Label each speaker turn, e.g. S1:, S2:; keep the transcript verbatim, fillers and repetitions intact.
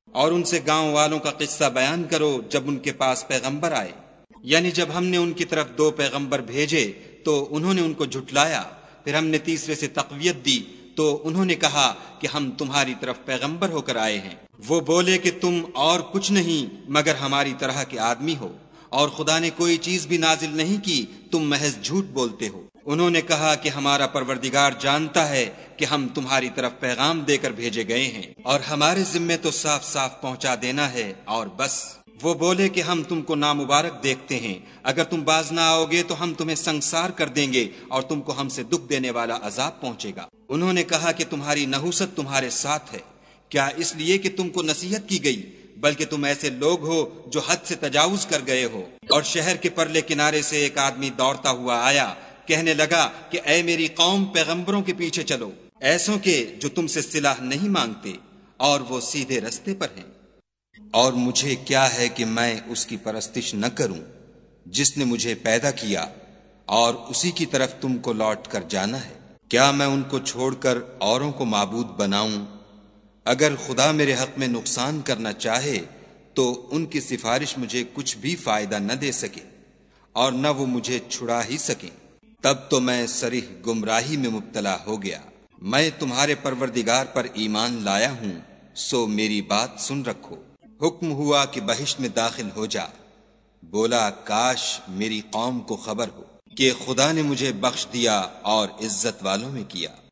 S1: اور ان سے گاؤں والوں کا قصہ بیان کرو جب ان کے پاس پیغمبر آئے، یعنی جب ہم نے ان کی طرف دو پیغمبر بھیجے تو انہوں نے ان کو جھٹلایا، پھر ہم نے تیسرے سے تقویت دی تو انہوں نے کہا کہ ہم تمہاری طرف پیغمبر ہو کر آئے ہیں۔ وہ بولے کہ تم اور کچھ نہیں مگر ہماری طرح کے آدمی ہو، اور خدا نے کوئی چیز بھی نازل نہیں کی، تم محض جھوٹ بولتے ہو۔ انہوں نے کہا کہ ہمارا پروردگار جانتا ہے کہ ہم تمہاری طرف پیغام دے کر بھیجے گئے ہیں، اور ہمارے ذمے تو صاف صاف پہنچا دینا ہے اور بس۔ وہ بولے کہ ہم تم کو نامبارک دیکھتے ہیں، اگر تم باز نہ آؤ گے تو ہم تمہیں سنگسار کر دیں گے اور تم کو ہم سے دکھ دینے والا عذاب پہنچے گا۔ انہوں نے کہا کہ تمہاری نحوست تمہارے ساتھ ہے، کیا اس لیے کہ تم کو نصیحت کی گئی؟ بلکہ تم ایسے لوگ ہو جو حد سے تجاوز کر گئے ہو۔ اور شہر کے پرلے کنارے سے ایک آدمی دوڑتا ہوا آیا، کہنے لگا کہ اے میری قوم، پیغمبروں کے پیچھے چلو، ایسوں کے جو تم سے صلح نہیں مانگتے اور وہ سیدھے رستے پر ہیں۔ اور مجھے کیا ہے کہ میں اس کی پرستش نہ کروں جس نے مجھے پیدا کیا، اور اسی کی طرف تم کو لوٹ کر جانا ہے۔ کیا میں ان کو چھوڑ کر اوروں کو معبود بناؤں؟ اگر خدا میرے حق میں نقصان کرنا چاہے تو ان کی سفارش مجھے کچھ بھی فائدہ نہ دے سکے، اور نہ وہ مجھے چھڑا ہی سکیں۔ تب تو میں صریح گمراہی میں مبتلا ہو گیا۔ میں تمہارے پروردگار پر ایمان لایا ہوں، سو میری بات سن رکھو۔ حکم ہوا کہ بہشت میں داخل ہو جا۔ بولا کاش میری قوم کو خبر ہو کہ خدا نے مجھے بخش دیا اور عزت والوں میں کیا۔